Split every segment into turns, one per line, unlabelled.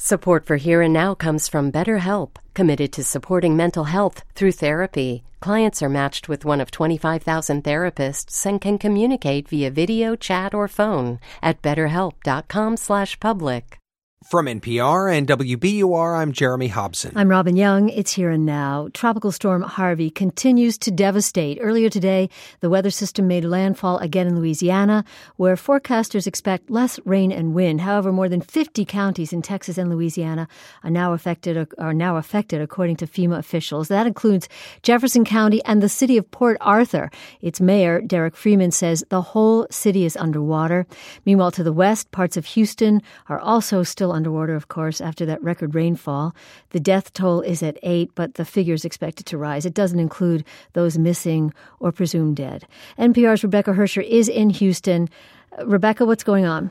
Support for Here and Now comes from BetterHelp, committed to supporting mental health through therapy. Clients are matched with one of 25,000 therapists and can communicate via video, chat, or phone at betterhelp.com/public.
From NPR and WBUR, I'm Jeremy Hobson.
I'm Robin Young. It's Here and Now. Tropical storm Harvey continues to devastate. Earlier today, the weather system made landfall again in Louisiana, where forecasters expect less rain and wind. However, more than 50 counties in Texas and Louisiana are now affected according to FEMA officials. That includes Jefferson County and the city of Port Arthur. Its mayor, Derek Freeman, says the whole city is underwater. Meanwhile, to the west, parts of Houston are also still underwater, of course, after that record rainfall. The death toll is at 8, but the figure is expected to rise. It doesn't include those missing or presumed dead. NPR's Rebecca Hersher is in Houston. Rebecca, what's going on?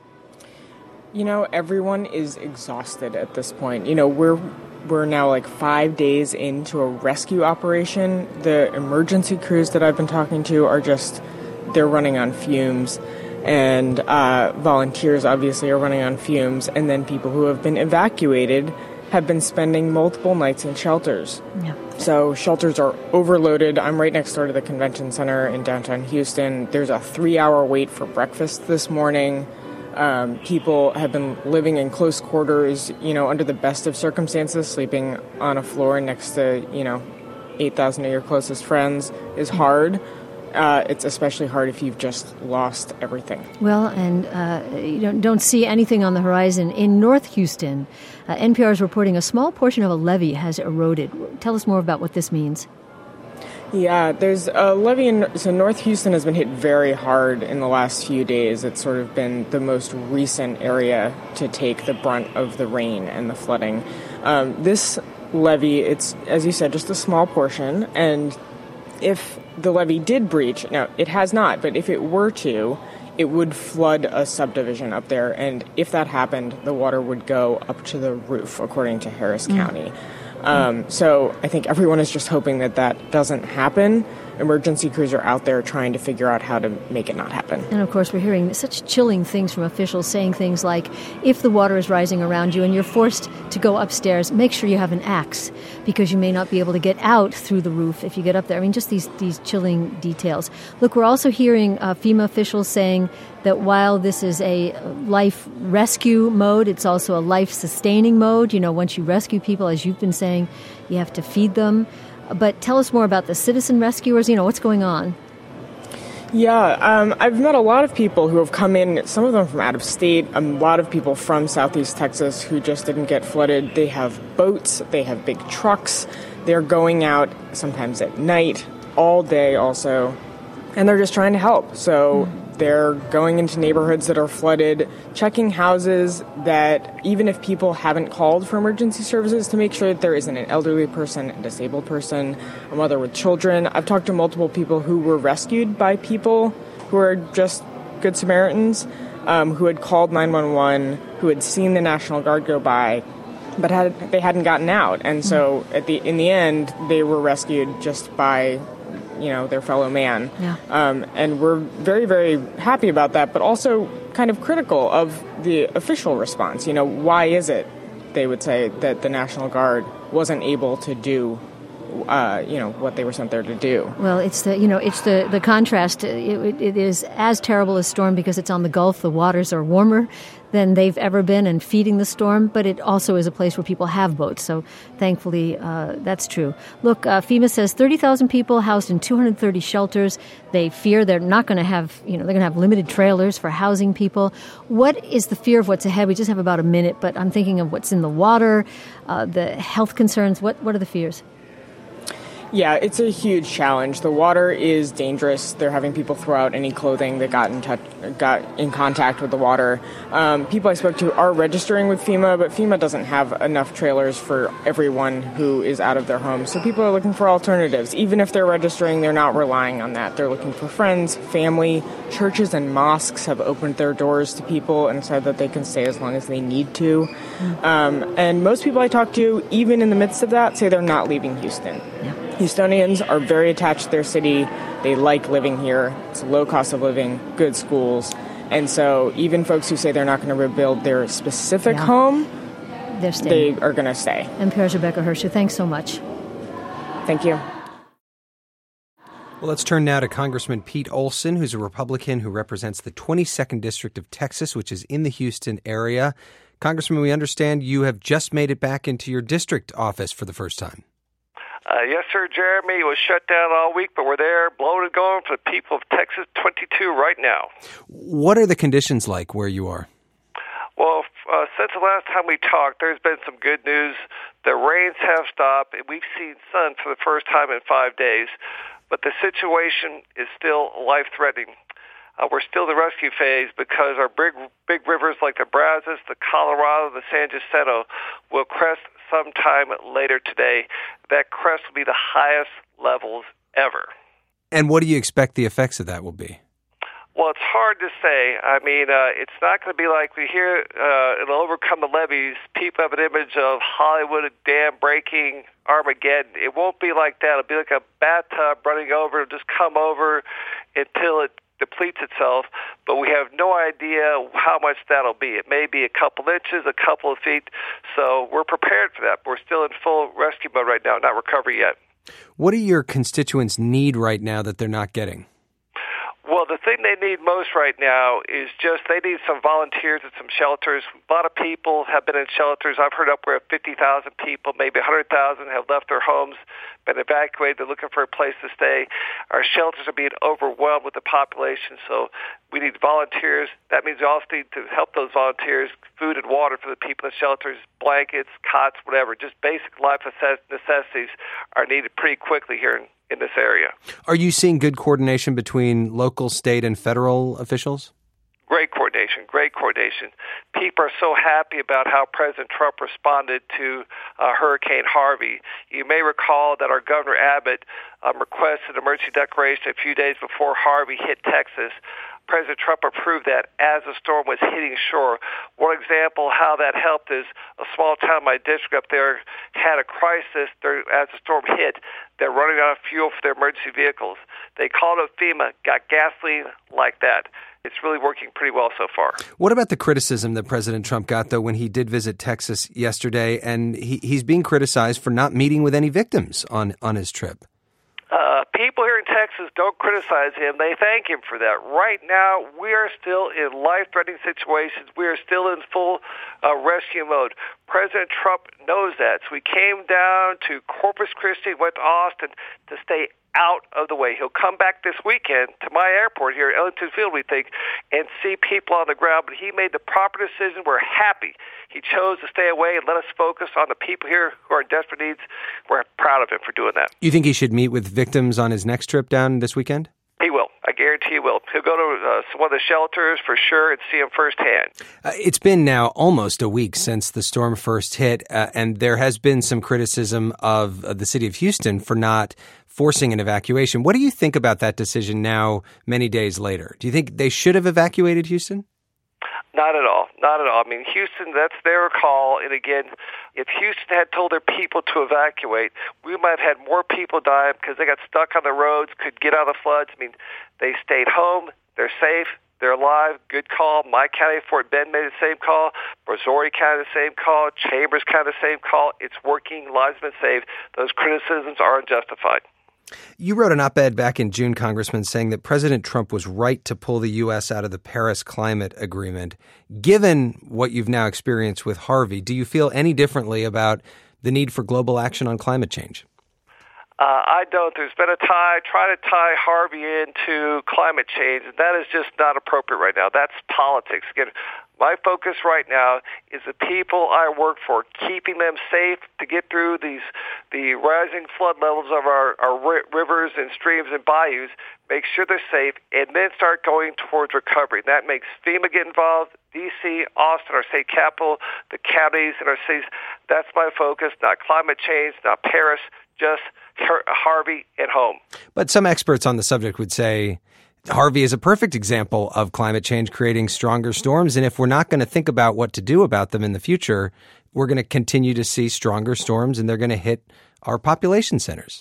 You know, everyone is exhausted at this point. You know, we're now like 5 days into a rescue operation. The emergency crews that I've been talking to are they're running on fumes. And volunteers obviously are running on fumes. And then people who have been evacuated have been spending multiple nights in shelters. Yeah. So shelters are overloaded. I'm right next door to the convention center in downtown Houston. There's a 3-hour wait for breakfast this morning. People have been living in close quarters, you know, under the best of circumstances. Sleeping on a floor next to, 8,000 of your closest friends is hard. It's especially hard if you've just lost everything.
Well, and you don't see anything on the horizon. In North Houston, NPR is reporting a small portion of a levee has eroded. Tell us more about what this means.
Yeah, there's a levee so North Houston has been hit very hard in the last few days. It's sort of been the most recent area to take the brunt of the rain and the flooding. This levee, it's, as you said, just a small portion, and if the levee did breach, now it has not, but if it were to, it would flood a subdivision up there. And if that happened, the water would go up to the roof, according to Harris County. So I think everyone is just hoping that doesn't happen. Emergency crews are out there trying to figure out how to make it not happen.
And of course, we're hearing such chilling things from officials saying things like, if the water is rising around you and you're forced to go upstairs, make sure you have an axe, because you may not be able to get out through the roof if you get up there. I mean, just these chilling details. Look, we're also hearing FEMA officials saying that while this is a life rescue mode, it's also a life-sustaining mode. You know, once you rescue people, as you've been saying, you have to feed them. But tell us more about the citizen rescuers. What's going on?
Yeah, I've met a lot of people who have come in, some of them from out of state, a lot of people from Southeast Texas who just didn't get flooded. They have boats, they have big trucks, they're going out sometimes at night, all day also, and they're just trying to help. So they're going into neighborhoods that are flooded, checking houses that, even if people haven't called for emergency services, to make sure that there isn't an elderly person, a disabled person, a mother with children. I've talked to multiple people who were rescued by people who are just good Samaritans, who had called 911, who had seen the National Guard go by, but they hadn't gotten out. And so in the end, they were rescued just by their fellow man. Yeah. And we're very, very happy about that, but also kind of critical of the official response. Why is it, they would say, that the National Guard wasn't able to do what they were sent there to do?
Well, it's the contrast. It is as terrible as storm because it's on the Gulf. The waters are warmer than they've ever been and feeding the storm, but it also is a place where people have boats. So thankfully, that's true. Look, FEMA says 30,000 people housed in 230 shelters. They fear they're not going to have, they're going to have limited trailers for housing people. What is the fear of what's ahead? We just have about a minute, but I'm thinking of what's in the water, the health concerns. What are the fears?
Yeah, it's a huge challenge. The water is dangerous. They're having people throw out any clothing that got in contact with the water. People I spoke to are registering with FEMA, but FEMA doesn't have enough trailers for everyone who is out of their homes. So people are looking for alternatives. Even if they're registering, they're not relying on that. They're looking for friends, family. Churches and mosques have opened their doors to people and said that they can stay as long as they need to. And most people I talk to, even in the midst of that, say they're not leaving Houston. Yeah. Houstonians are very attached to their city. They like living here. It's a low cost of living, good schools. And so even folks who say they're not going to rebuild their specific home,
They're staying.
They are going to stay.
NPR's Rebecca Hersher, thanks so much.
Thank you.
Well, let's turn now to Congressman Pete Olson, who's a Republican who represents the 22nd District of Texas, which is in the Houston area. Congressman, we understand you have just made it back into your district office for the first time.
Yes, sir, Jeremy. It was shut down all week, but we're there, blowing and going for the people of Texas 22 right now.
What are the conditions like where you are?
Well, since the last time we talked, there's been some good news. The rains have stopped, and we've seen sun for the first time in 5 days. But the situation is still life-threatening. We're still in the rescue phase because our big rivers like the Brazos, the Colorado, the San Jacinto will crest sometime later today. That crest will be the highest levels ever.
And what do you expect the effects of that will be?
Well, it's hard to say. I mean, it's not going to be like we hear it'll overcome the levees. People have an image of Hollywood dam breaking, Armageddon. It won't be like that. It'll be like a bathtub running over. It'll just come over until it depletes itself, but we have no idea how much that'll be. It may be a couple inches, a couple of feet, so we're prepared for that. We're still in full rescue mode right now, not recovery yet. What do your constituents need right now that they're not getting? Well, the thing they need most right now is just they need some volunteers at some shelters. A lot of people have been in shelters. I've heard upward of 50,000 people, maybe 100,000 have left their homes, been evacuated. They're looking for a place to stay. Our shelters are being overwhelmed with the population, so we need volunteers. That means we also need to help those volunteers, food and water for the people in shelters, blankets, cots, whatever. Just basic life necessities are needed pretty quickly here in this area. Are you seeing good coordination between local, state, and federal officials? Great coordination. People are so happy about how President Trump responded to Hurricane Harvey. You may recall that our Governor Abbott requested an emergency declaration a few days before Harvey hit Texas. President Trump approved that as the storm was hitting shore. One example how that helped is a small town in my district up there had a crisis as the storm hit. They're running out of fuel for their emergency vehicles. They called up FEMA, got gasoline like that. It's really working pretty well so far. What about the criticism that President Trump got, though, when he did visit Texas yesterday, and he's being criticized for not meeting with any victims on his trip? People here in Texas don't criticize him. They thank him for that. Right now, we are still in life-threatening situations. We are still in full rescue mode. President Trump knows that. So we came down to Corpus Christi, went to Austin to stay out of the way. He'll come back this weekend to my airport here at Ellington Field, we think, and see people on the ground. But he made the proper decision. We're happy he chose to stay away and let us focus on the people here who are in desperate needs. We're proud of him for doing that. You think he should meet with victims on his next trip down this weekend? He will. I guarantee he will. He'll go to one of the shelters for sure and see them firsthand. It's been now almost a week since the storm first hit, and there has been some criticism of the city of Houston for not forcing an evacuation. What do you think about that decision now, many days later? Do you think they should have evacuated Houston? Not at all. I mean, Houston, that's their call. And again, if Houston had told their people to evacuate, we might have had more people die because they got stuck on the roads, could get out of the floods. I mean, they stayed home. They're safe. They're alive. Good call. My county, Fort Bend, made the same call. Brazoria County, the same call. Chambers County, the same call. It's working. Lives have been saved. Those criticisms are unjustified. You wrote an op-ed back in June, Congressman, saying that President Trump was right to pull the U.S. out of the Paris Climate Agreement. Given what you've now experienced with Harvey, do you feel any differently about the need for global action on climate change? I don't. There's been a try to tie Harvey into climate change, and that is just not appropriate right now. That's politics. Again, my focus right now is the people I work for, keeping them safe to get through the rising flood levels of our rivers and streams and bayous, make sure they're safe, and then start going towards recovery. That makes FEMA get involved, D.C., Austin, our state capital, the counties and our cities. That's my focus, not climate change, not Paris, just Harvey at home. But some experts on the subject would say Harvey is a perfect example of climate change creating stronger storms. And if we're not going to think about what to do about them in the future, we're going to continue to see stronger storms and they're going to hit our population centers.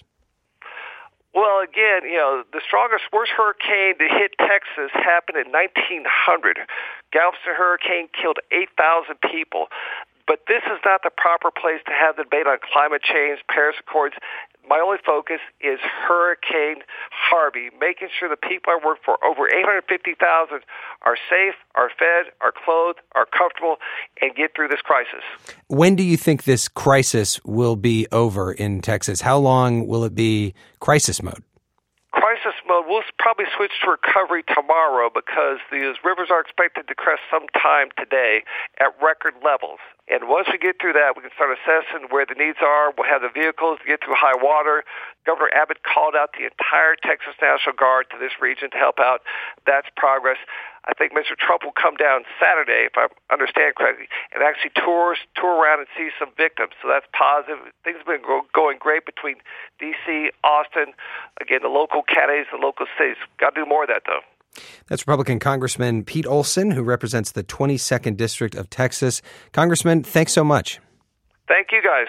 Well, again, the worst hurricane to hit Texas happened in 1900. Galveston hurricane killed 8,000 people. But this is not the proper place to have the debate on climate change, Paris Accords. My only focus is Hurricane Harvey, making sure the people I work for, over 850,000, are safe, are fed, are clothed, are comfortable, and get through this crisis.
When do you think this crisis will be over in Texas? How long will it be crisis mode?
Crisis mode, we'll probably switch to recovery tomorrow because these rivers are expected to crest sometime today at record levels. And once we get through that, we can start assessing where the needs are. We'll have the vehicles to get through high water. Governor Abbott called out the entire Texas National Guard to this region to help out. That's progress. I think Mr. Trump will come down Saturday, if I understand correctly, and actually tour around and see some victims. So that's positive. Things have been going great between D.C., Austin, again, the local counties, the local cities. Got to do more of that, though.
That's Republican Congressman Pete Olson, who represents the 22nd District of Texas. Congressman, thanks so much.
Thank you, guys.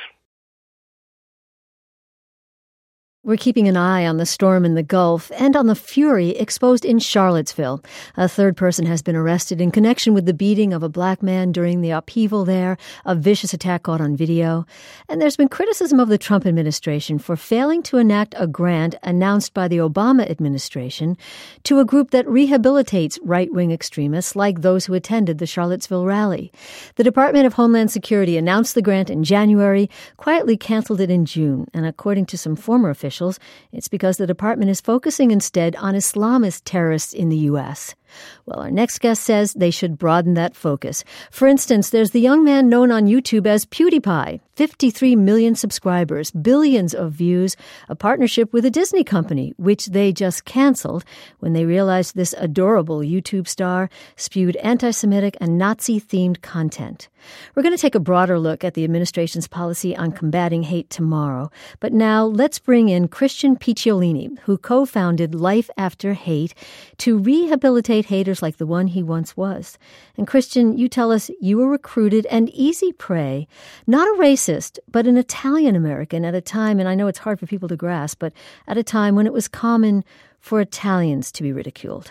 We're keeping an eye on the storm in the Gulf and on the fury exposed in Charlottesville. A third person has been arrested in connection with the beating of a black man during the upheaval there, a vicious attack caught on video. And there's been criticism of the Trump administration for failing to enact a grant announced by the Obama administration to a group that rehabilitates right-wing extremists like those who attended the Charlottesville rally. The Department of Homeland Security announced the grant in January, quietly canceled it in June, and according to some former officials, it's because the department is focusing instead on Islamist terrorists in the U.S. Well, our next guest says they should broaden that focus. For instance, there's the young man known on YouTube as PewDiePie, 53 million subscribers, billions of views, a partnership with a Disney company, which they just canceled when they realized this adorable YouTube star spewed anti-Semitic and Nazi-themed content. We're going to take a broader look at the administration's policy on combating hate tomorrow. But now let's bring in Christian Picciolini, who co-founded Life After Hate, to rehabilitate haters like the one he once was. And Christian, you tell us you were recruited and easy prey, not a racist, but an Italian-American at a time, and I know it's hard for people to grasp, but at a time when it was common for Italians to be ridiculed.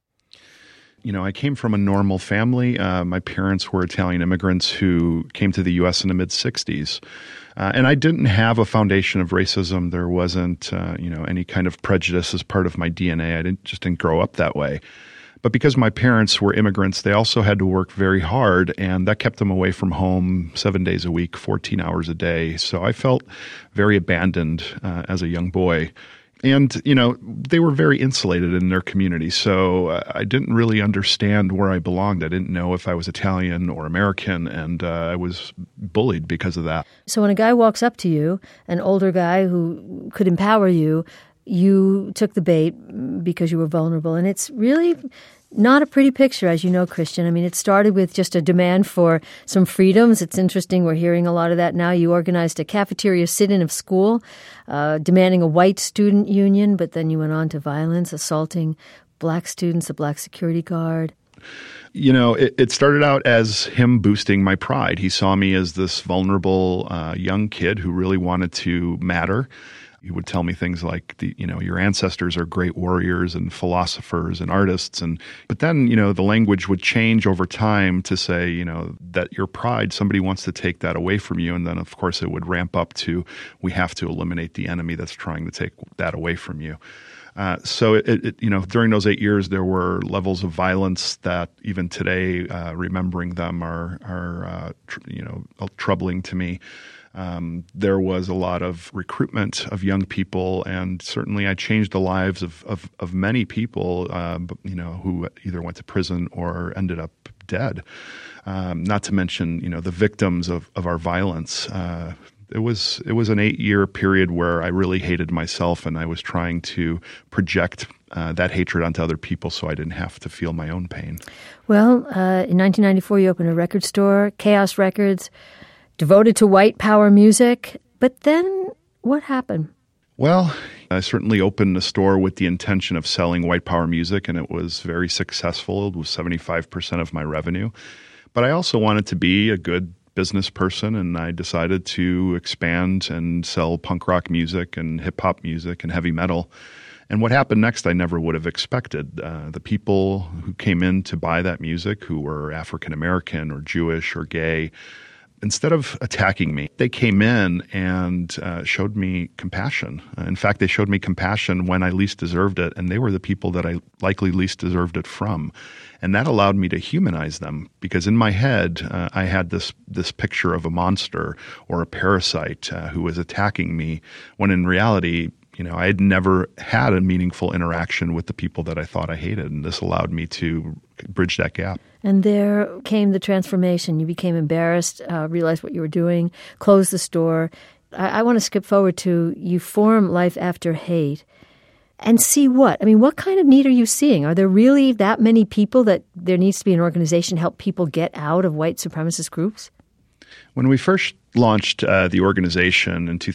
You know, I came from a normal family. My parents were Italian immigrants who came to the U.S. in the mid-'60s. And I didn't have a foundation of racism. There wasn't, any kind of prejudice as part of my DNA. I didn't grow up that way. But because my parents were immigrants, they also had to work very hard, and that kept them away from home 7 days a week, 14 hours a day. So I felt very abandoned as a young boy. And, they were very insulated in their community. So I didn't really understand where I belonged. I didn't know if I was Italian or American, and I was bullied because of that. So
when a guy walks up to you, an older guy who could empower you, you took the bait because you were vulnerable. And it's really not a pretty picture, as you know, Christian. I mean, it started with just a demand for some freedoms. It's interesting. We're hearing a lot of that now. You organized a cafeteria sit-in of school, demanding a white student union, but then you went on to violence, assaulting black students, a black security guard.
It started out as him boosting my pride. He saw me as this vulnerable young kid who really wanted to matter. He would tell me things like, your ancestors are great warriors and philosophers and artists. But then, the language would change over time to say, that your pride, somebody wants to take that away from you. And then, of course, it would ramp up to, we have to eliminate the enemy that's trying to take that away from you. So during those 8 years, there were levels of violence that even today, remembering them are troubling to me. There was a lot of recruitment of young people, and certainly I changed the lives of many people, who either went to prison or ended up dead. Not to mention, the victims of our violence. It was an 8-year period where I really hated myself, and I was trying to project that hatred onto other people so I didn't have to feel my own pain. Well,
in 1994, you opened a record store, Chaos Records, devoted to white power music. But then what happened?
Well, I certainly opened a store with the intention of selling white power music, and it was very successful. It was 75% of my revenue. But I also wanted to be a good business person, and I decided to expand and sell punk rock music and hip hop music and heavy metal. And what happened next, I never would have expected. The people who came in to buy that music, who were African American or Jewish or gay, instead of attacking me, they came in and showed me compassion. In fact, they showed me compassion when I least deserved it, and they were the people that I likely least deserved it from. And that allowed me to humanize them, because in my head, I had this picture of a monster or a parasite who was attacking me, when in reality, I had never had a meaningful interaction with the people that I thought I hated, and this allowed me to bridge that gap.
And there came the transformation. You became embarrassed, realized what you were doing, closed the store. I want to skip forward to you form Life After Hate and see what? I mean, what kind of need are you seeing? Are there really that many people that there needs to be an organization to help people get out of white supremacist groups?
When we first launched the organization in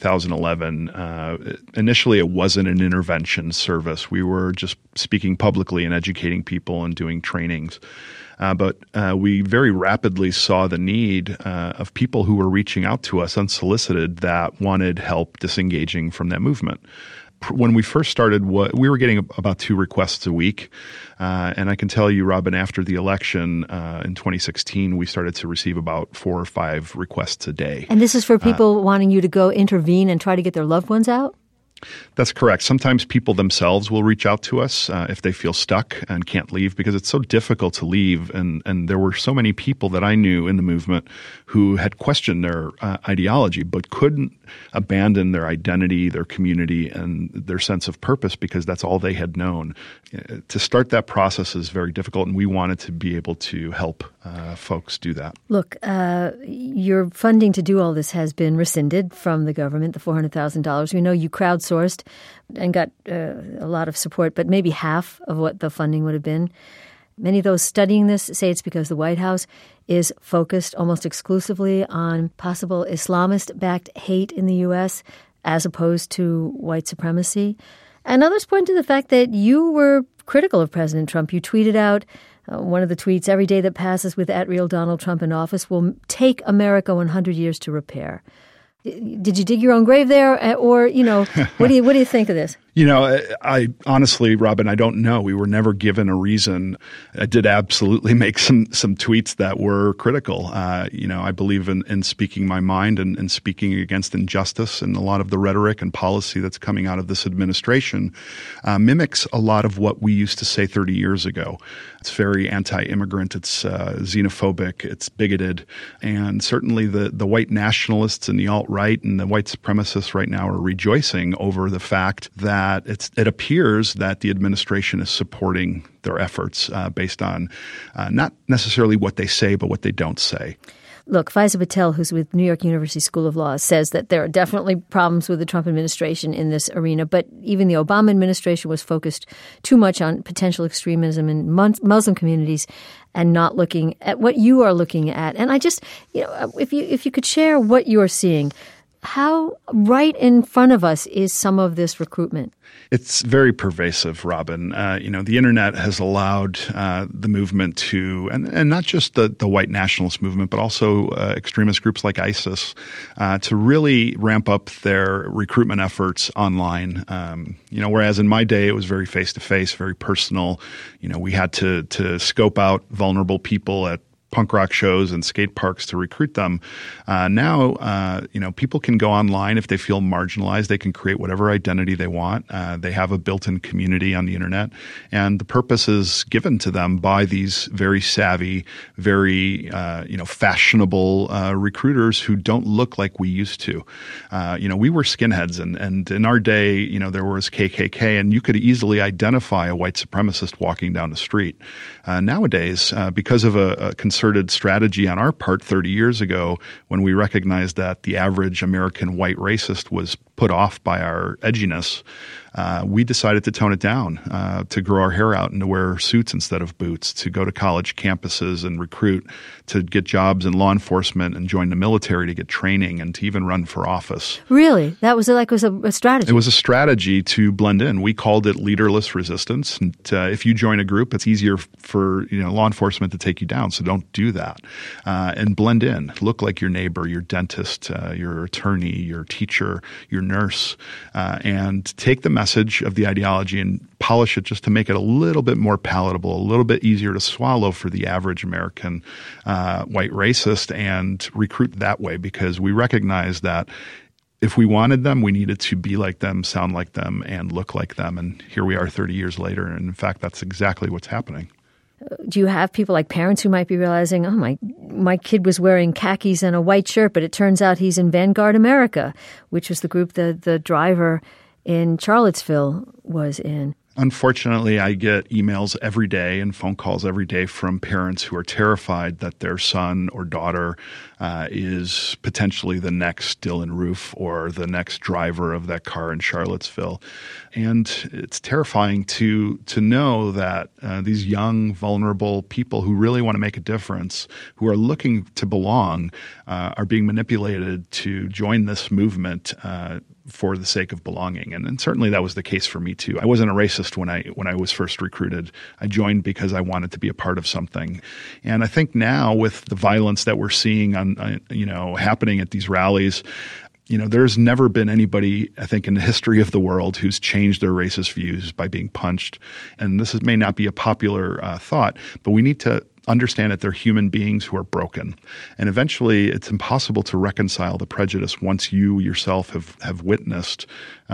2011, initially it wasn't an intervention service. We were just speaking publicly and educating people and doing trainings. But we very rapidly saw the need of people who were reaching out to us unsolicited that wanted help disengaging from that movement. When we first started, we were getting about 2 requests a week. And I can tell you, Robin, after the election in 2016, we started to receive about 4 or 5 requests a day.
And this is for people wanting you to go intervene and try to get their loved ones out?
That's correct. Sometimes people themselves will reach out to us if they feel stuck and can't leave, because it's so difficult to leave. And there were so many people that I knew in the movement who had questioned their ideology but couldn't abandon their identity, their community, and their sense of purpose, because that's all they had known. To start that process is very difficult, and we wanted to be able to help folks do that.
Look, your funding to do all this has been rescinded from the government, the $400,000. We know you crowdsourced and got a lot of support, but maybe half of what the funding would have been. Many of those studying this say it's because the White House is focused almost exclusively on possible Islamist-backed hate in the U.S. as opposed to white supremacy. And others point to the fact that you were critical of President Trump. You tweeted out one of the tweets, "Every day that passes with @RealDonaldTrump in office will take America 100 years to repair." Did you dig your own grave there, or what do you think of this?
I honestly, Robin, I don't know. We were never given a reason. I did absolutely make some tweets that were critical. I believe in speaking my mind and speaking against injustice, and a lot of the rhetoric and policy that's coming out of this administration mimics a lot of what we used to say 30 years ago. It's very anti-immigrant. It's xenophobic. It's bigoted. And certainly the white nationalists and the alt-right and the white supremacists right now are rejoicing over the fact that it appears that the administration is supporting their efforts based on not necessarily what they say, but what they don't say.
Look, Faiza Patel, who's with New York University School of Law, says that there are definitely problems with the Trump administration in this arena, but even the Obama administration was focused too much on potential extremism in Muslim communities and not looking at what you are looking at. And I just, if you could share what you are seeing, how right in front of us is some of this recruitment?
It's very pervasive, Robin. The internet has allowed the movement to, and not just the white nationalist movement, but also extremist groups like ISIS, to really ramp up their recruitment efforts online. Whereas in my day it was very face-to-face, very personal. We had to scope out vulnerable people at punk rock shows and skate parks to recruit them. Now, people can go online if they feel marginalized. They can create whatever identity they want. They have a built-in community on the internet, and the purpose is given to them by these very savvy, very fashionable recruiters who don't look like we used to. We were skinheads, and in our day, there was KKK, and you could easily identify a white supremacist walking down the street. Nowadays, because of a concerted strategy on our part 30 years ago, when we recognized that the average American white racist was put off by our edginess, we decided to tone it down, to grow our hair out and to wear suits instead of boots, to go to college campuses and recruit, to get jobs in law enforcement and join the military to get training, and to even run for office. Really? That was a strategy? It was a strategy to blend in. We called it leaderless resistance. And if you join a group, it's easier for law enforcement to take you down. So don't do that and blend in. Look like your neighbor, your dentist, your attorney, your teacher, your nurse, and take the message of the ideology and polish it just to make it a little bit more palatable, a little bit easier to swallow for the average American white racist, and recruit that way, because we recognize that if we wanted them, we needed to be like them, sound like them, and look like them. And here we are 30 years later. And in fact, that's exactly what's happening.
Do you have people like parents who might be realizing, oh, my kid was wearing khakis and a white shirt, but it turns out he's in Vanguard America, which was the group the driver in Charlottesville was in?
Unfortunately, I get emails every day and phone calls every day from parents who are terrified that their son or daughter is potentially the next Dylan Roof or the next driver of that car in Charlottesville. And it's terrifying to know that these young, vulnerable people who really want to make a difference, who are looking to belong, are being manipulated to join this movement for the sake of belonging. And certainly that was the case for me too. I wasn't a racist when I was first recruited. I joined because I wanted to be a part of something. And I think now with the violence that we're seeing happening at these rallies, there's never been anybody, I think, in the history of the world who's changed their racist views by being punched. And this may not be a popular thought, but we need to understand that they're human beings who are broken. And eventually it's impossible to reconcile the prejudice once you yourself have witnessed,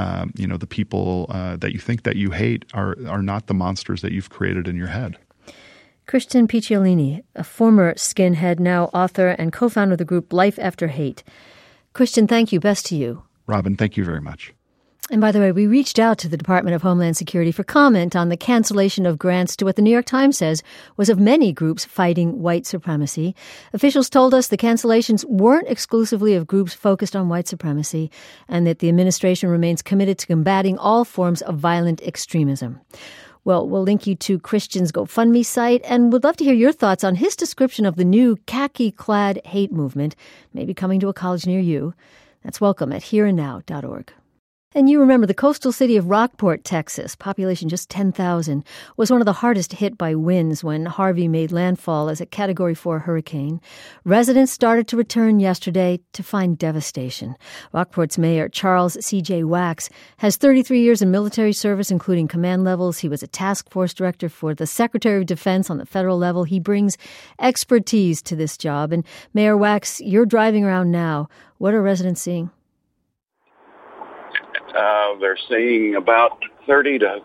the people that you think that you hate are not the monsters that you've created in your head.
Christian Picciolini, a former skinhead, now author and co-founder of the group Life After Hate. Christian, thank you. Best to you.
Robin, thank you very much.
And by the way, we reached out to the Department of Homeland Security for comment on the cancellation of grants to what the New York Times says was of many groups fighting white supremacy. Officials told us the cancellations weren't exclusively of groups focused on white supremacy, and that the administration remains committed to combating all forms of violent extremism. Well, we'll link you to Christian's GoFundMe site, and would love to hear your thoughts on his description of the new khaki-clad hate movement, maybe coming to a college near you. That's welcome at hereandnow.org. And you remember the coastal city of Rockport, Texas, population just 10,000, was one of the hardest hit by winds when Harvey made landfall as a Category 4 hurricane. Residents started to return yesterday to find devastation. Rockport's mayor, Charles C.J. Wax, has 33 years in military service, including command levels. He was a task force director for the Secretary of Defense on the federal level. He brings expertise to this job. And Mayor Wax, you're driving around now. What are residents seeing?
They're seeing about 30 to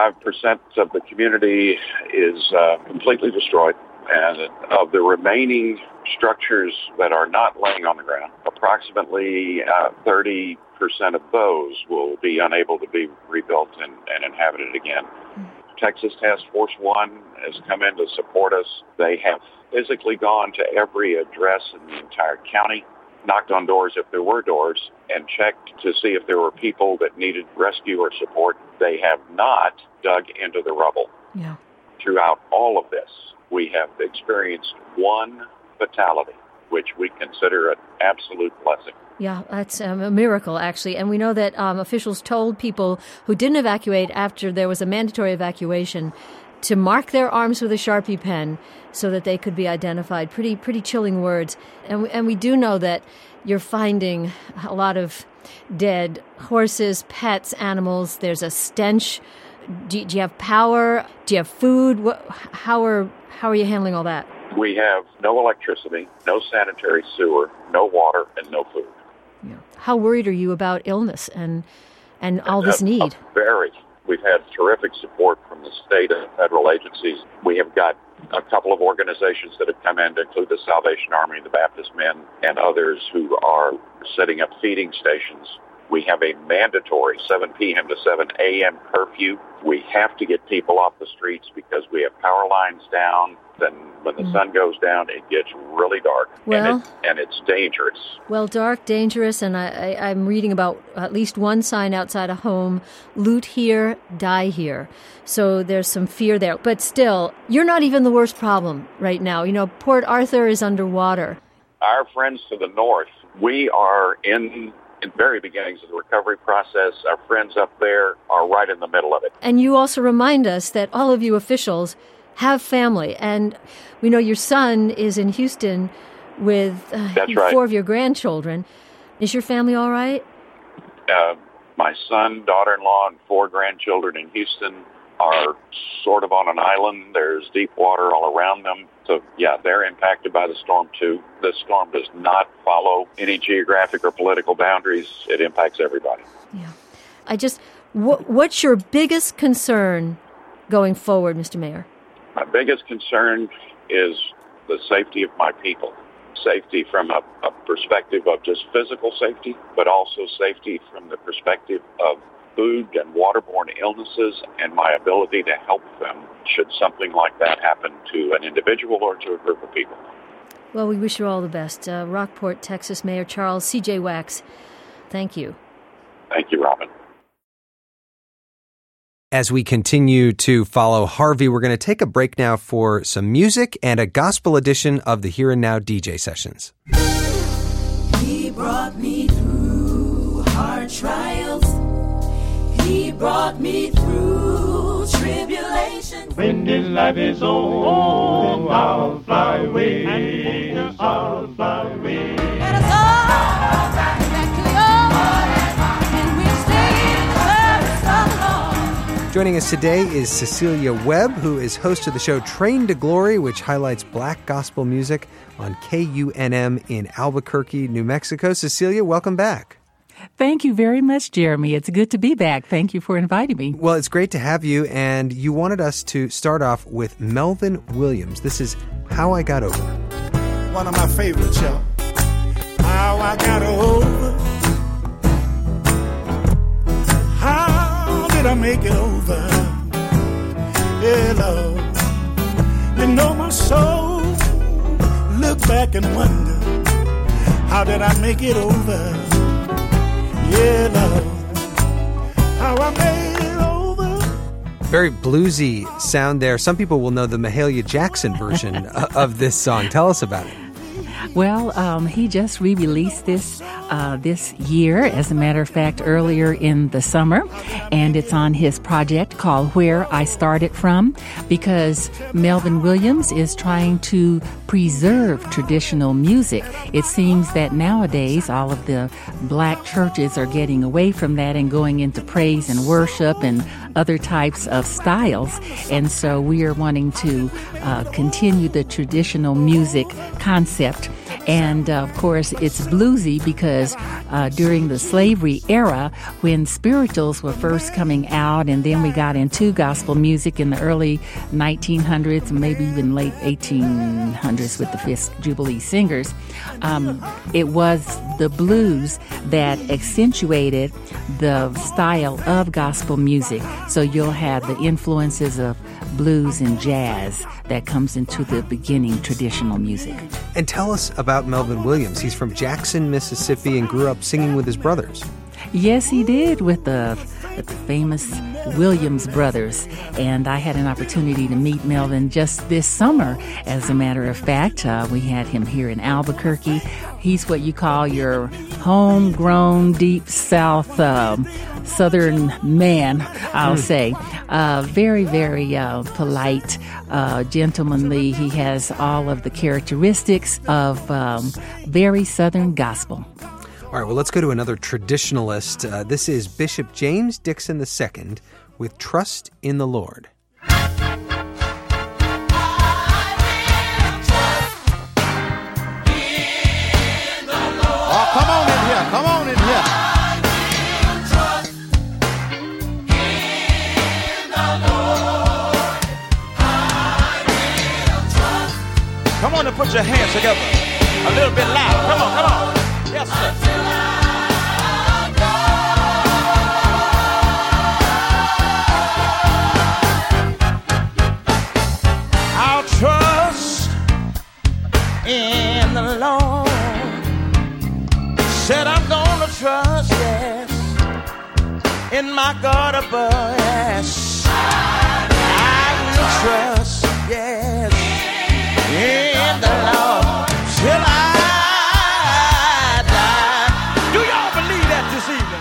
35% of the community is completely destroyed. And of the remaining structures that are not laying on the ground, approximately 30% of those will be unable to be rebuilt and inhabited again. Texas Task Force 1 has come in to support us. They have physically gone to every address in the entire county, knocked on doors if there were doors, and checked to see if there were people that needed rescue or support. They have not dug into the rubble.
Yeah.
Throughout all of this, we have experienced one fatality, which we consider an absolute blessing.
Yeah, that's a miracle, actually. And we know that officials told people who didn't evacuate after there was a mandatory evacuation to mark their arms with a Sharpie pen so that they could be identified. Pretty chilling words. And we do know that you're finding a lot of dead horses, pets, animals. There's a stench. Do you have power? Do you have food? How are you handling all that?
We have no electricity, no sanitary sewer, no water, and no food.
Yeah. How worried are you about illness and all this need?
Very. We've had terrific support from the state and federal agencies. We have got a couple of organizations that have come in to include the Salvation Army, the Baptist Men, and others who are setting up feeding stations. We have a mandatory 7 p.m. to 7 a.m. curfew. We have to get people off the streets because we have power lines down. Then when the sun goes down, it gets really dark, and it's dangerous.
Well, dark, dangerous, and I'm reading about at least one sign outside a home, loot here, die here. So there's some fear there. But still, you're not even the worst problem right now. You know, Port Arthur is underwater.
Our friends to the north, we are in very beginnings of the recovery process. Our friends up there are right in the middle of it.
And you also remind us that all of you officials, have family. And we know your son is in Houston with
That's right.
4 of your grandchildren. Is your family all right?
My son, daughter-in-law, and 4 grandchildren in Houston are sort of on an island. There's deep water all around them. So, yeah, they're impacted by the storm, too. This storm does not follow any geographic or political boundaries. It impacts everybody.
Yeah. What's your biggest concern going forward, Mr. Mayor?
My biggest concern is the safety of my people. Safety from a perspective of just physical safety, but also safety from the perspective of food and waterborne illnesses and my ability to help them should something like that happen to an individual or to a group of people.
Well, we wish you all the best. Rockport, Texas Mayor Charles C.J. Wax, thank you.
Thank you, Robin.
As we continue to follow Harvey, we're going to take a break now for some music and a gospel edition of the Here and Now DJ sessions.
He brought me through hard trials. He brought me through tribulation.
When this life is over, I'll fly away. I'll fly away.
Let us all back to your and we'll stay in the service of the Lord.
Joining us today is Cecilia Webb, who is host of the show Train to Glory, which highlights black gospel music on KUNM in Albuquerque, New Mexico. Cecilia, welcome back.
Thank you very much, Jeremy. It's good to be back. Thank you for inviting me.
Well, it's great to have you, and you wanted us to start off with Melvin Williams. This is How I Got Over.
One of my favorites, y'all. How I got over. How did I make it over? Yeah, Lord. You know my soul. Look back and wonder, how did I make it over? Yeah, Lord, how I made it over.
Very bluesy sound there. Some people will know the Mahalia Jackson version of this song. Tell us about it.
Well, he just re-released this year, as a matter of fact, earlier in the summer, and it's on his project called Where I Started From, because Melvin Williams is trying to preserve traditional music. It seems that nowadays all of the black churches are getting away from that and going into praise and worship and other types of styles, and so we are wanting to continue the traditional music concept. And of course, it's bluesy because during the slavery era, when spirituals were first coming out, and then we got into gospel music in the early 1900s, maybe even late 1800s with the Fisk Jubilee Singers, it was the blues that accentuated the style of gospel music. So you'll have the influences of blues and jazz that comes into the beginning traditional music.
And tell us about Melvin Williams. He's from Jackson, Mississippi, and grew up singing with his brothers.
Yes, he did, with the famous Williams brothers. And I had an opportunity to meet Melvin just this summer. As a matter of fact, we had him here in Albuquerque. He's what you call your homegrown, deep South Southern man, I'll say. Very, very polite, gentlemanly. He has all of the characteristics of very Southern gospel.
All right, well, let's go to another traditionalist. This is Bishop James Dixon II with Trust in the Lord.
Oh, come on in here. Come on in here. Come on and put your hands together. A little bit loud. Come on, come on. Yes, sir. I'll trust in the Lord. Said I'm gonna trust, yes, in my God above, yes. I will trust, yes, in the Lord till I die. Do y'all believe that this evening?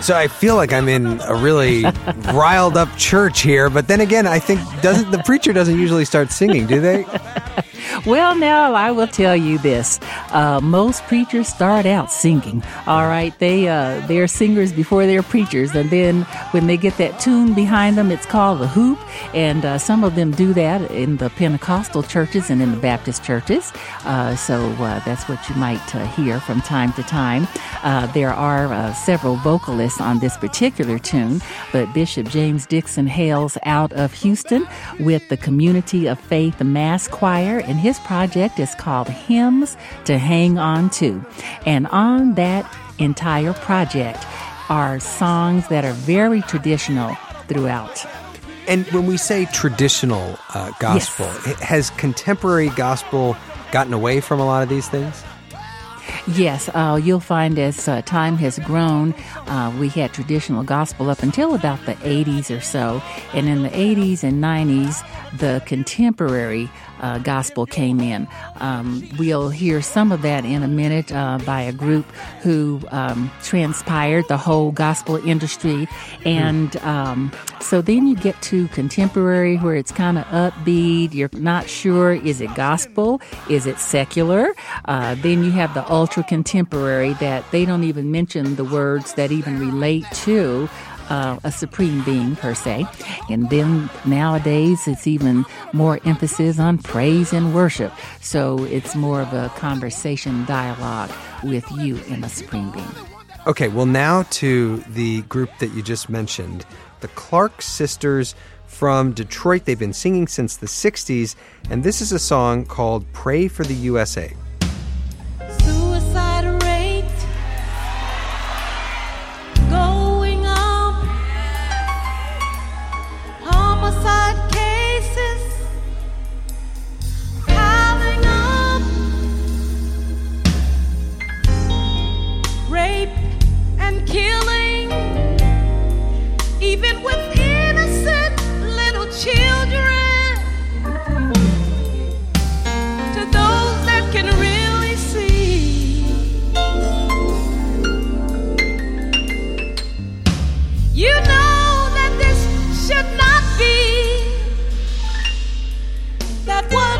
So I feel like I'm in a really riled up church here, but then again, I think the preacher doesn't usually start singing, do they?
Well, now I will tell you this. Most preachers start out singing. All right, they're singers before they're preachers, and then when they get that tune behind them, it's called the hoop. And some of them do that in the Pentecostal churches and in the Baptist churches. So that's what you might hear from time to time. There are several vocalists on this particular tune, but Bishop James Dixon hails out of Houston with the Community of Faith Mass Choir, and his project is called Hymns to Hang On To. And on that entire project are songs that are very traditional throughout.
And when we say traditional gospel,
Yes.
Has contemporary gospel gotten away from a lot of these things?
Yes, you'll find as time has grown, we had traditional gospel up until about the 80s or so. And in the 80s and 90s, the contemporary gospel came in. We'll hear some of that in a minute by a group who transpired the whole gospel industry. And so then you get to contemporary, where it's kind of upbeat. You're not sure, is it gospel? Is it secular? Then you have the ultra contemporary that they don't even mention the words that even relate to a supreme being per se. And then nowadays it's even more emphasis on praise and worship. So it's more of a conversation dialogue with you and a supreme being.
Okay, well now to the group that you just mentioned, the Clark Sisters from Detroit. They've been singing since the 60s, and this is a song called Pray for the USA.
Suicide rate going up, homicide cases piling up, rape and killing, even with innocent little children. To those that can really see, you know that this should not be, that what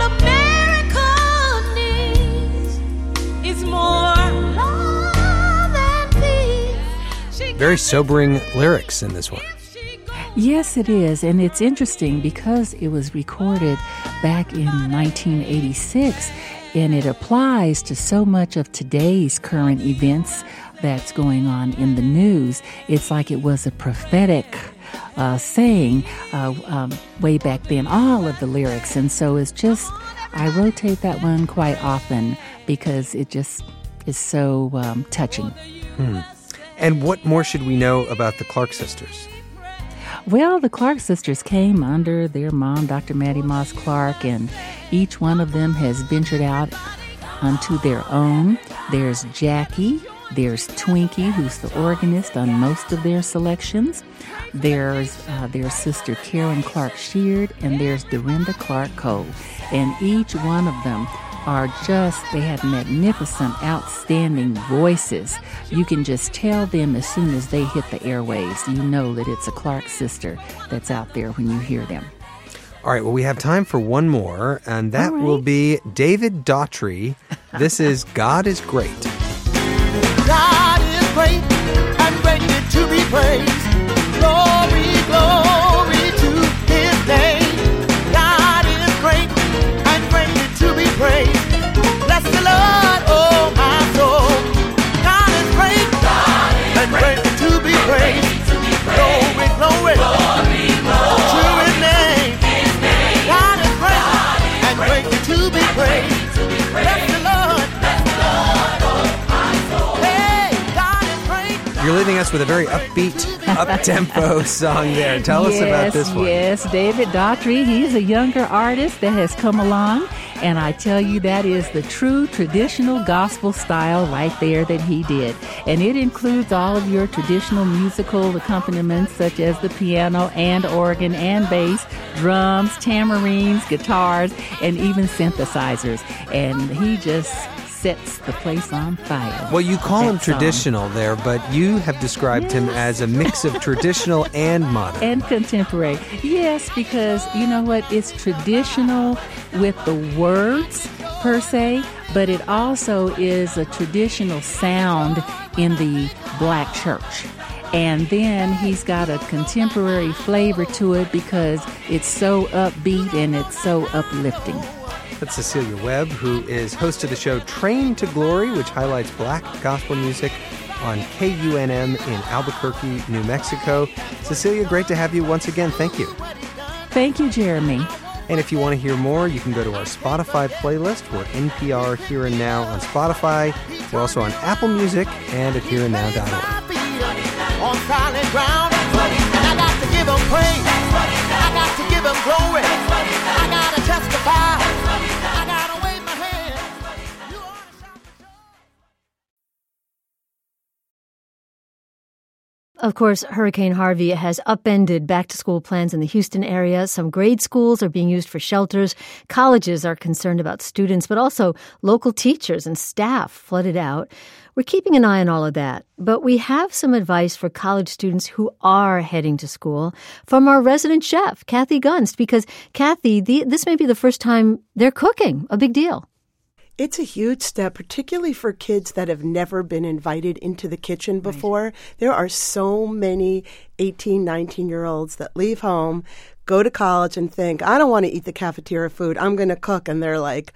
America needs is more love and peace.
Very sobering lyrics in this one.
Yes, it is. And it's interesting because it was recorded back in 1986, and it applies to so much of today's current events that's going on in the news. It's like it was a prophetic saying way back then, all of the lyrics. And so it's just, I rotate that one quite often because it just is so touching.
And what more should we know about the Clark Sisters?
Well, the Clark Sisters came under their mom, Dr. Mattie Moss Clark, and each one of them has ventured out onto their own. There's Jackie, there's Twinkie, who's the organist on most of their selections. There's their sister Karen Clark Sheard, and there's Dorinda Clark Cole. And each one of them are just, they have magnificent, outstanding voices. You can just tell them as soon as they hit the airwaves. You know that it's a Clark sister that's out there when you hear them.
All right, well, we have time for one more, and that will be David Daughtry. This is God is Great.
God is great and greatly to be praised. Glory, glory to his name. God is great and greatly to be praised. Bless the Lord, oh my soul. God is great and greatly to be praised. Glory, glory to his name. God is great and greatly to be praised. Bless the Lord, oh my soul. Hey, God is great.
You're leaving us with a very upbeat, up-tempo song there. Tell us about this one.
Yes, David Daughtry. He's a younger artist that has come along, and I tell you, that is the true traditional gospel style right there that he did. And it includes all of your traditional musical accompaniments, such as the piano and organ and bass, drums, tamarines, guitars, and even synthesizers. And he just sets the place on fire.
Well, you call him
That song.
traditional there, but you have described him as a mix of traditional and modern.
And contemporary. Yes, because you know what? It's traditional with the words per se, but it also is a traditional sound in the black church. And then he's got a contemporary flavor to it because it's so upbeat and it's so uplifting.
That's Cecilia Webb, who is host of the show Train to Glory, which highlights black gospel music on KUNM in Albuquerque, New Mexico. Cecilia, great to have you once again. Thank you.
Thank you, Jeremy.
And if you want to hear more, you can go to our Spotify playlist. We're NPR Here and Now on Spotify. We're also on Apple Music and at hereandnow.org.
On solid ground, and I got to give him praise. I got to give him glory. I got to testify. I got to wave my hand. You ought to shout.
Of course, Hurricane Harvey has upended back-to-school plans in the Houston area. Some grade schools are being used for shelters. Colleges are concerned about students, but also local teachers and staff flooded out. We're keeping an eye on all of that, but we have some advice for college students who are heading to school from our resident chef, Kathy Gunst, because, Kathy, this may be the first time they're cooking. A big deal.
It's a huge step, particularly for kids that have never been invited into the kitchen before. Right. There are so many 18, 19-year-olds that leave home, go to college, and think, I don't want to eat the cafeteria food. I'm going to cook. And they're like,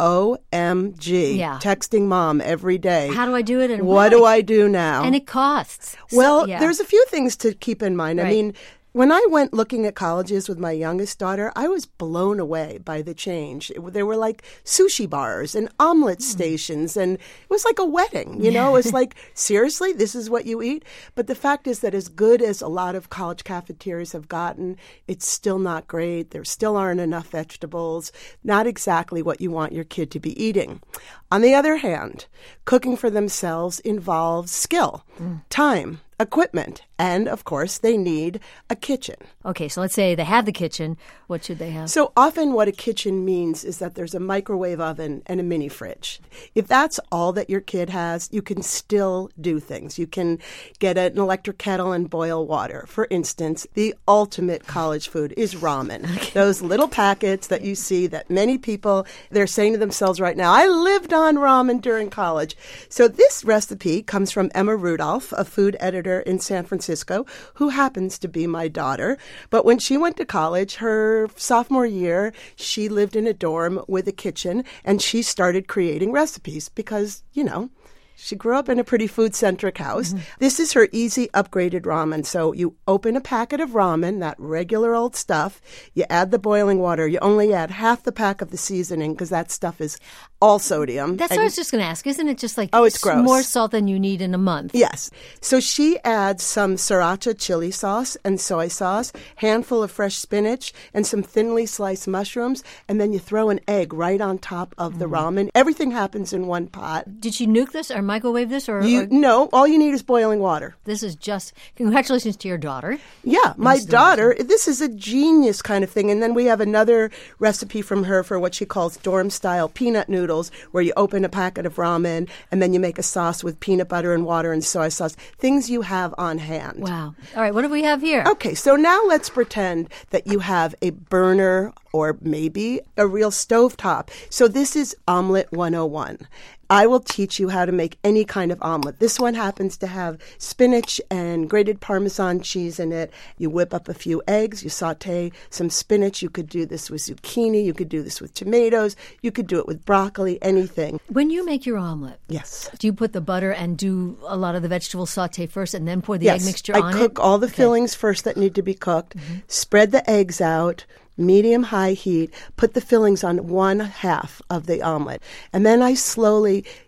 OMG, texting mom every day.
How do I do it? And
what do I do now?
And it costs.
Well, there's a few things to keep in mind.
Right.
I mean, when I went looking at colleges with my youngest daughter, I was blown away by the change. There were like sushi bars and omelet stations, and it was like a wedding, you know? It's like, seriously, this is what you eat? But the fact is that as good as a lot of college cafeterias have gotten, it's still not great. There still aren't enough vegetables, not exactly what you want your kid to be eating. On the other hand, cooking for themselves involves skill, time, equipment, and, of course, they need a kitchen.
Okay, so let's say they have the kitchen. What should they have?
So often what a kitchen means is that there's a microwave oven and a mini fridge. If that's all that your kid has, you can still do things. You can get an electric kettle and boil water. For instance, the ultimate college food is ramen. Okay. Those little packets that you see that many people, they're saying to themselves right now, I lived on ramen during college. So this recipe comes from Emma Rudolph, a food editor in San Francisco, who happens to be my daughter. But when she went to college, her sophomore year, she lived in a dorm with a kitchen, and she started creating recipes because, you know, she grew up in a pretty food-centric house. Mm-hmm. This is her easy upgraded ramen. So you open a packet of ramen, that regular old stuff. You add the boiling water. You only add half the pack of the seasoning because that stuff is all sodium.
That's what I was just going to ask. Isn't it just like
it's gross.
More salt than you need in a month?
Yes. So she adds some sriracha chili sauce and soy sauce, handful of fresh spinach, and some thinly sliced mushrooms, and then you throw an egg right on top of the ramen. Everything happens in one pot.
Did she nuke this or microwave this?
No, all you need is boiling water.
This is just, congratulations to your daughter.
Yeah, my daughter, this is a genius kind of thing. And then we have another recipe from her for what she calls dorm-style peanut noodles, where you open a packet of ramen and then you make a sauce with peanut butter and water and soy sauce, things you have on hand.
Wow. All right, what do we have here?
Okay, so now let's pretend that you have a burner or maybe a real stovetop. So this is Omelet 101. I will teach you how to make any kind of omelet. This one happens to have spinach and grated Parmesan cheese in it. You whip up a few eggs. You saute some spinach. You could do this with zucchini. You could do this with tomatoes. You could do it with broccoli, anything.
When you make your omelet,
yes,
do you put the butter and do a lot of the vegetable saute first and then pour the egg mixture on it?
Yes, I cook all the fillings first that need to be cooked. Mm-hmm. Spread the eggs out. Medium-high heat, put the fillings on one half of the omelet. And then I slowly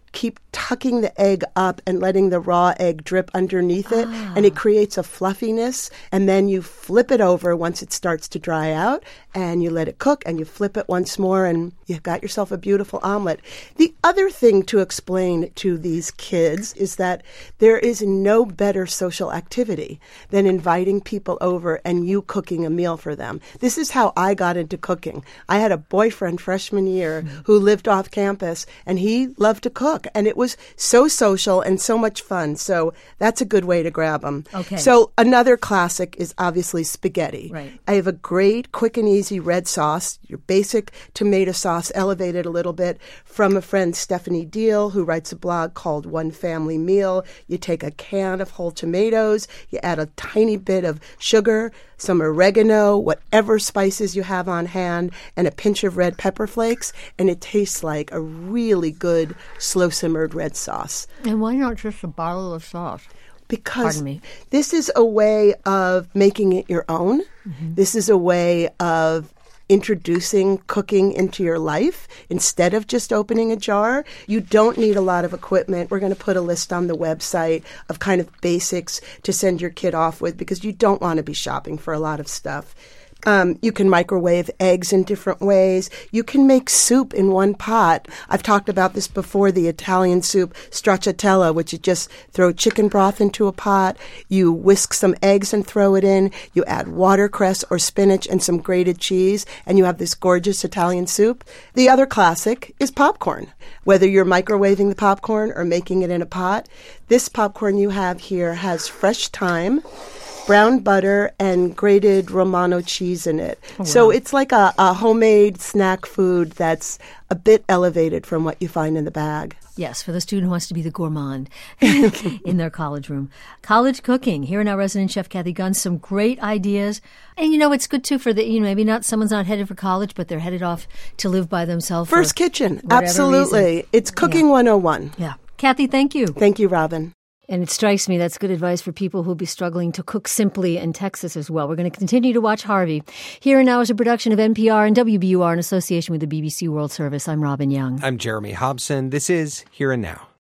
keep tucking the egg up and letting the raw egg drip underneath it, and it creates a fluffiness. And then you flip it over once it starts to dry out, and you let it cook, and you flip it once more, and you've got yourself a beautiful omelet. The other thing to explain to these kids is that there is no better social activity than inviting people over and you cooking a meal for them. This is how I got into cooking. I had a boyfriend freshman year who lived off campus, and he loved to cook, and it was so social and so much fun. So that's a good way to grab them.
Okay.
So another classic is obviously spaghetti.
Right.
I have a great, quick and easy red sauce, your basic tomato sauce elevated a little bit, from a friend, Stephanie Deal, who writes a blog called One Family Meal. You take a can of whole tomatoes, you add a tiny bit of sugar, some oregano, whatever spices you have on hand, and a pinch of red pepper flakes, and it tastes like a really good slow-simmered red sauce.
And why not just a bottle of sauce?
Because this is a way of making it your own. This is a way of introducing cooking into your life instead of just opening a jar. You don't need a lot of equipment. We're going to put a list on the website of kind of basics to send your kid off with, because you don't want to be shopping for a lot of stuff. You can microwave eggs in different ways. You can make soup in one pot. I've talked about this before, the Italian soup stracciatella, which you just throw chicken broth into a pot. You whisk some eggs and throw it in. You add watercress or spinach and some grated cheese, and you have this gorgeous Italian soup. The other classic is popcorn. Whether you're microwaving the popcorn or making it in a pot, this popcorn you have here has fresh thyme, brown butter, and grated Romano cheese in it. Oh, wow. So it's like a homemade snack food that's a bit elevated from what you find in the bag.
Yes, for the student who wants to be the gourmand in their college room. College cooking. Here in our resident chef, Kathy Gunn, some great ideas. And, it's good, too, for maybe someone's not headed for college, but they're headed off to live by themselves.
First kitchen. Absolutely.
Reason.
It's Cooking 101.
Yeah. Kathy, thank you.
Thank you, Robin.
And it strikes me that's good advice for people who'll be struggling to cook simply in Texas as well. We're going to continue to watch Harvey. Here and Now is a production of NPR and WBUR in association with the BBC World Service. I'm Robin Young.
I'm Jeremy Hobson. This is Here and Now.